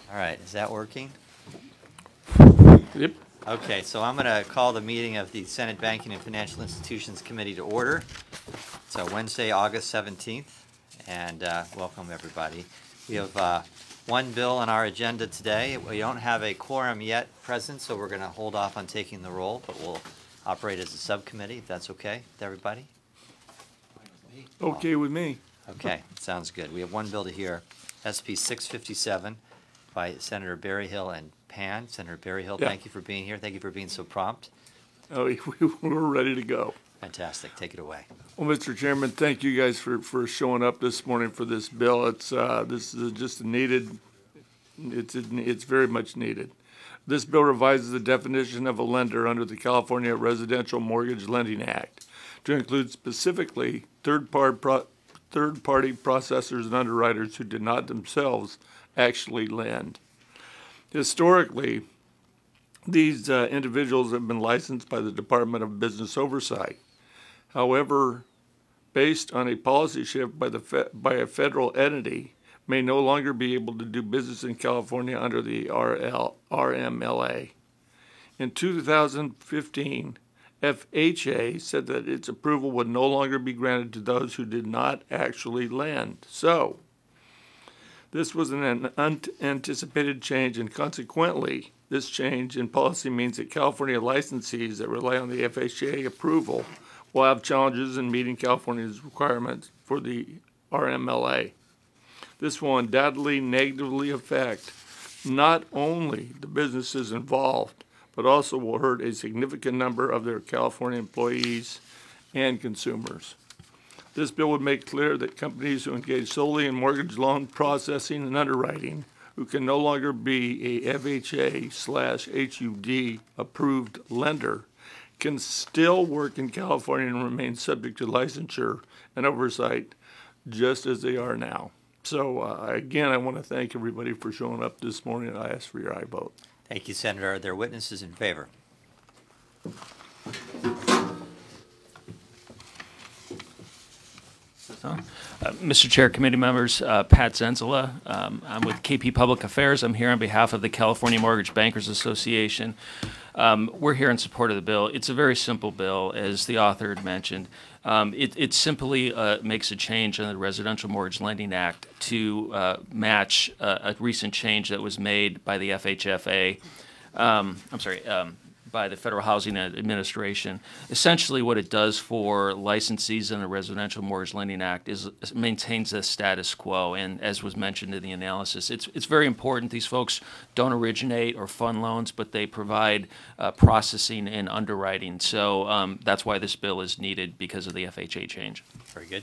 All right, is that working? Yep. Okay, so I'm going to call the meeting of the Senate Banking and Financial Institutions Committee to order. It's Wednesday, August 17th, and welcome everybody. We have one bill on our agenda today. We don't have a quorum yet present, so we're going to hold off on taking the roll, but we'll operate as a subcommittee, if that's okay with everybody. Okay with me. Okay, sounds good. We have one bill to hear, SB 657 by Senator Berryhill and Pan. Senator Berryhill, Yeah. thank you for being here. Thank you for being so prompt. Oh, we're ready to go. Fantastic. Take it away. Well, Mr. Chairman, thank you guys for showing up this morning for this bill. This is just needed. It's very much needed. This bill revises the definition of a lender under the California Residential Mortgage Lending Act to include specifically third-party processors and underwriters who did not themselves actually lend. Historically, these individuals have been licensed by the Department of Business Oversight. However, based on a policy shift by a federal entity, may no longer be able to do business in California under the RMLA. In 2015, FHA said that its approval would no longer be granted to those who did not actually lend. So, this was an unanticipated change, and consequently, this change in policy means that California licensees that rely on the FHA approval will have challenges in meeting California's requirements for the RMLA. This will undoubtedly negatively affect not only the businesses involved, but also will hurt a significant number of their California employees and consumers. This bill would make clear that companies who engage solely in mortgage loan processing and underwriting, who can no longer be a FHA/HUD approved lender, can still work in California and remain subject to licensure and oversight just as they are now. So again, I want to thank everybody for showing up this morning, and I ask for your aye vote. Thank you, Senator. Are there witnesses in favor? Mr. Chair, committee members, Pat Zenzala. I'm with KP Public Affairs. I'm here on behalf of the California Mortgage Bankers Association. We're here in support of the bill. It's a very simple bill, as the author had mentioned. It simply makes a change in the Residential Mortgage Lending Act to match a recent change that was made by the FHFA. By the Federal Housing Administration. Essentially what it does for licensees in the Residential Mortgage Lending Act is maintains the status quo, and as was mentioned in the analysis, it's very important. These folks don't originate or fund loans, but they provide processing and underwriting. So that's why this bill is needed, because of the FHA change. Very good.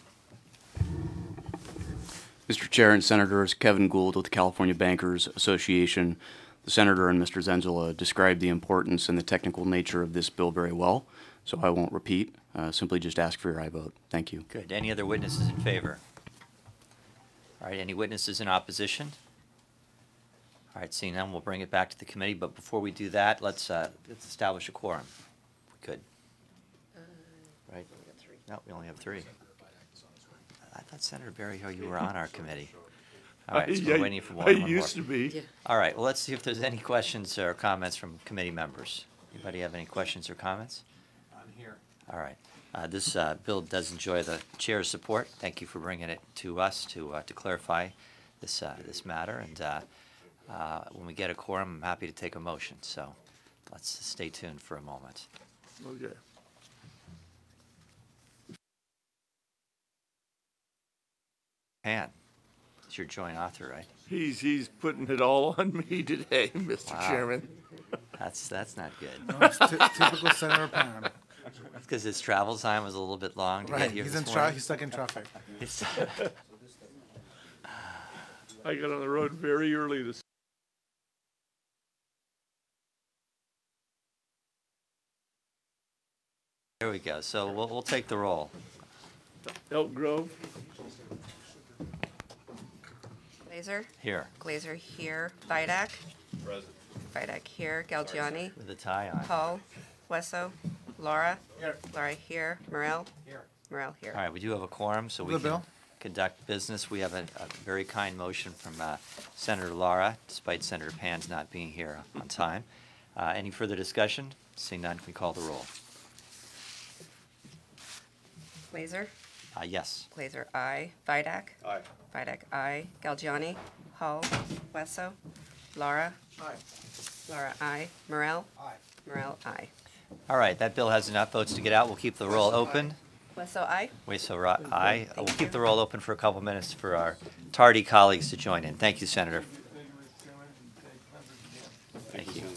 Mr. Chair and Senators, Kevin Gould with the California Bankers Association. The Senator and Mr. Zenzala described the importance and the technical nature of this bill very well, so I won't repeat. Simply just ask for your aye vote. Thank you. Good. Any other witnesses in favor? All right, any witnesses in opposition? All right, seeing none, we'll bring it back to the committee, but before we do that, let's establish a quorum. We could. Right? No, we only have three. I thought Senator Berryhill, you were on our committee. All right, so we're waiting for one I more. used to be. All right, well, let's see if there's any questions or comments from committee members. Anybody have any questions or comments? I'm here. All right. This bill does enjoy the chair's support. Thank you for bringing it to us to clarify this matter. And when we get a quorum, I'm happy to take a motion. So let's stay tuned for a moment. Okay. Pan, it's your joint author, right? He's putting it all on me today, Mr. Wow. Chairman. That's not good. No, it's typical Senator Pan. That's because his travel time was a little bit long to Right, get here he's this in morning. he's stuck in traffic. I got on the road very early this. There we go. So we'll take the roll. Elk Grove. Glazer, Here Glazer here, Vidak. Present. Vidak here, Galgiani, with the tie on. Paul, Wesso, Laura. Here. Laura here, Morel. Here. Morel here. All right, we do have a quorum, so we The can bill? conduct business. We have a very kind motion from Senator Lara, despite Senator Pan's not being here on time. Any further discussion? Seeing none, can we call the roll? Glazer, Yes. Glazer, aye. Vidak. Aye. Vidak, aye. Galgiani, Hall, Wesso, Lara. Aye. Lara, aye. Morel. Aye. Morel, aye. All right, that bill has enough votes to get out. We'll keep the roll open. Wesso, aye. Aye. We'll keep the roll open for a couple minutes for our tardy colleagues to join in. Thank you, Senator. Thank you.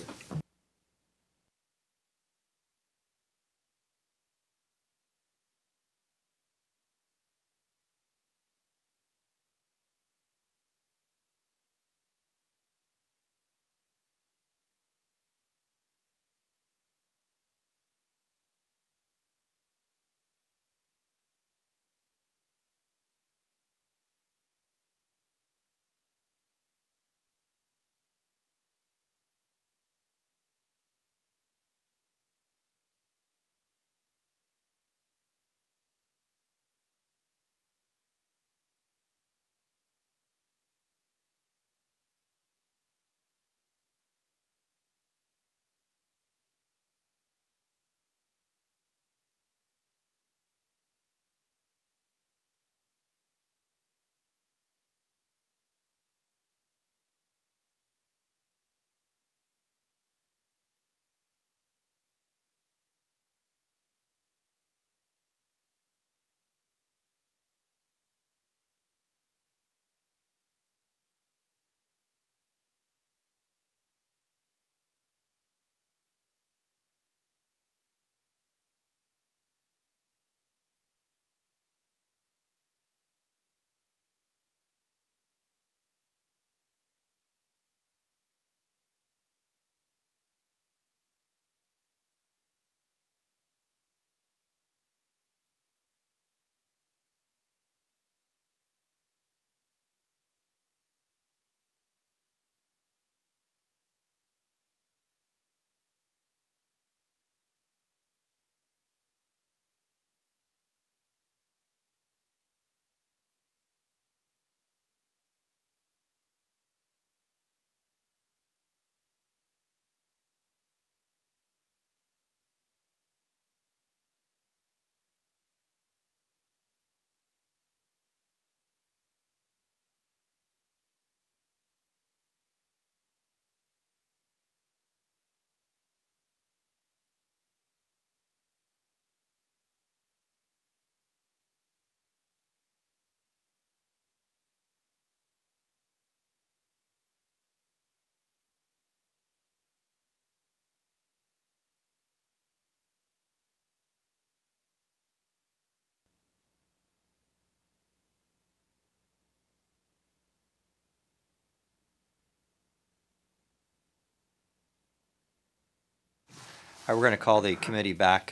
All right, we're going to call the committee back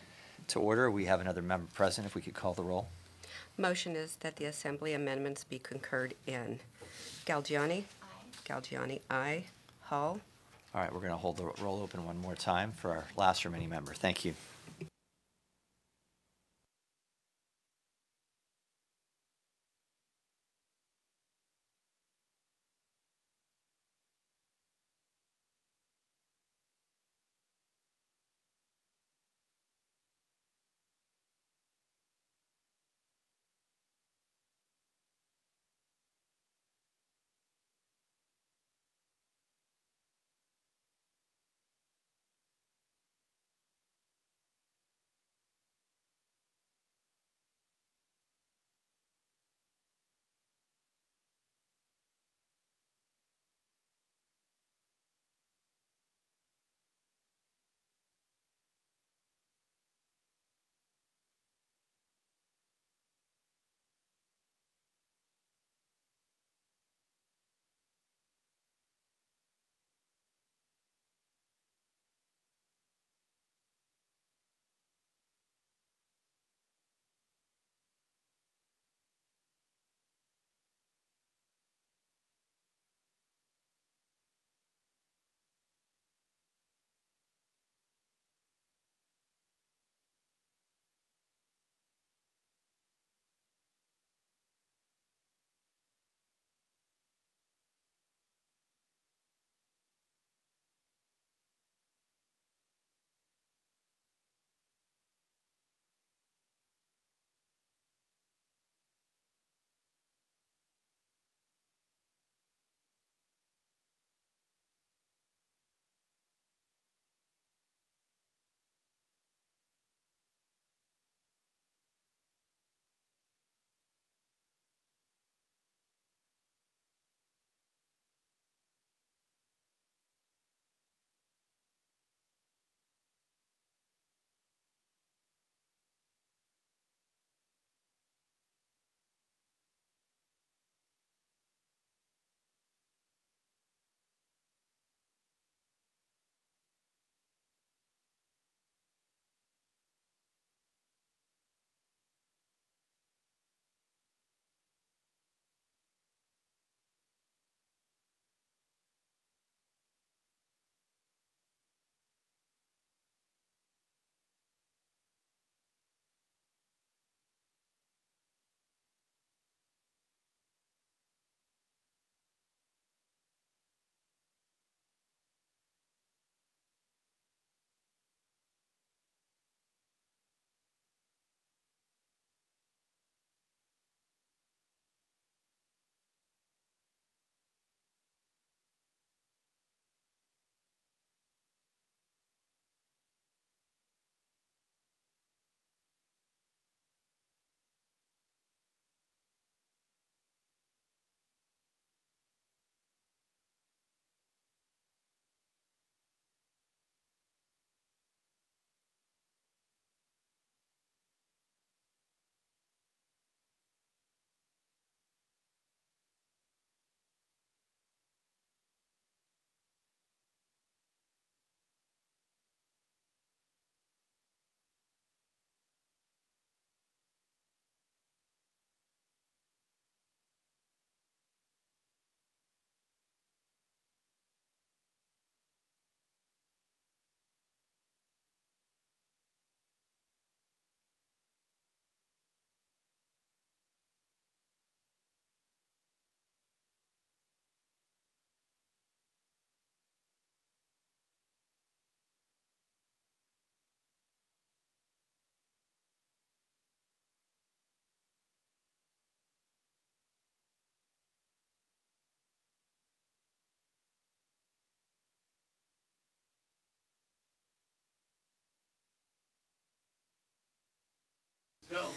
to order. We have another member present. If we could call the roll. Motion is that the Assembly amendments be concurred in. Galgiani. Aye. Galgiani, aye. Hall. All right, we're going to hold the roll open one more time for our last remaining member. Thank you.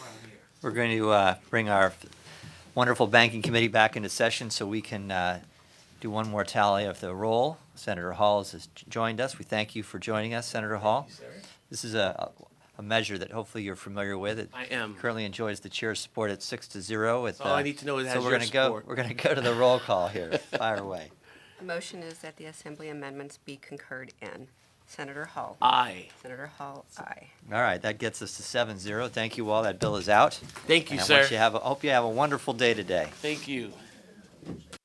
We're going to bring our wonderful banking committee back into session so we can do one more tally of the roll. Senator Hall has joined us. We thank you for joining us, Senator Hall. This is a measure that hopefully you're familiar with. It I am. currently enjoys the chair's support at 6-0. That's all I need to know is it So has we're your gonna go. support. We're going to go to the roll call here. Fire away. The motion is that the Assembly amendments be concurred in. Senator Hall. Aye. Senator Hall, aye. All right, that gets us to 7-0. Thank you all. That bill is out. Thank you, And I sir. hope you have a wonderful day today. Thank you.